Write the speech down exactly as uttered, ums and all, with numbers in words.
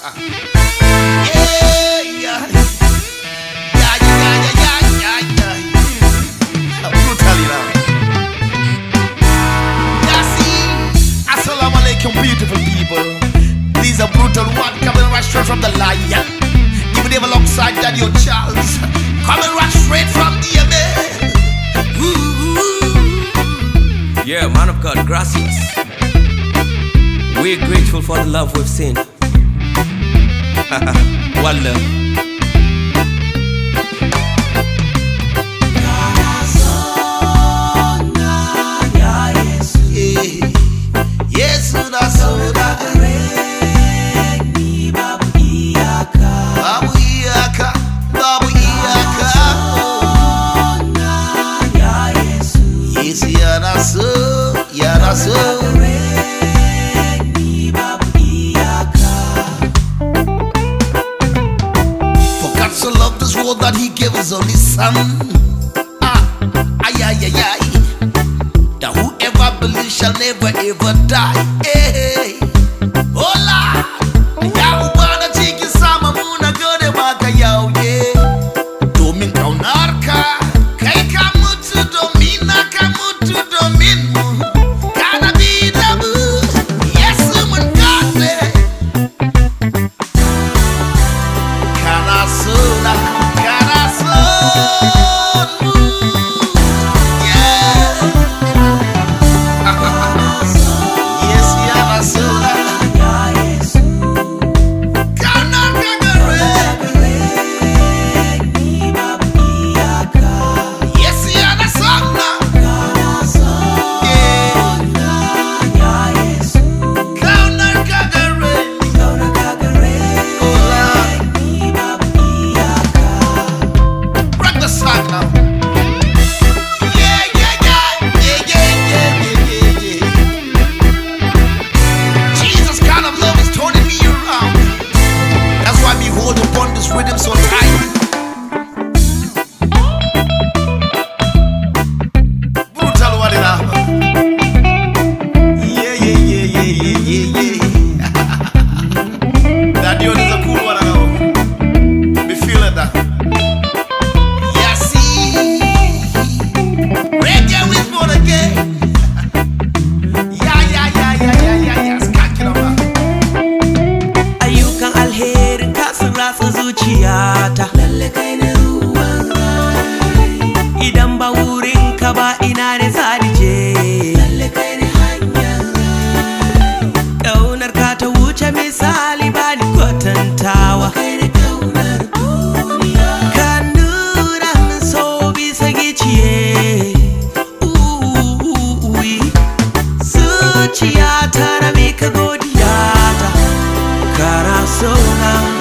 yeah, yeah, yeah, yeah, yeah, yeah. Brutally now. Yeah, see, assalamu alaikum, beautiful people. These are brutal one coming right straight from the lion. Even if alongside Daniel Charles, coming right straight from the amen. Yeah, man of God, gracias. We're grateful for the love we've seen. One love. That he gave his only son. Ah, ay, ay, ay, ay. That whoever believes shall never ever die. Hey, hey. Hola. Ya ubana chiki sama muna gode maka yao ye. Domin kaunarka. Kai ka mutu domina ka mutu domin mu. Kana bida mu. Yesu mun gade. Kana suna. Rhythm so tight. Brutal what it is. Yeah, yeah, yeah, yeah, yeah, yeah, yeah. That dude is a cool one now. Me feeling that. Yeah, see. Reggae is born again. Yeah, yeah, yeah, yeah, yeah, yeah, yeah. Skanking on that. Ayyukan alherin ka sun ratsa zuciyata. Lalle kai ne ruwan rai. Idan ba wurin ka ba ina ne zani je. Lalle kai ne hanyar rai. Kaunar ka ta wuce misali ba ni kwatantawa. Kai ne kaunar duniya. Ka nuna min so bisa giciye. Zuciyata na mika godiyata. Kana so na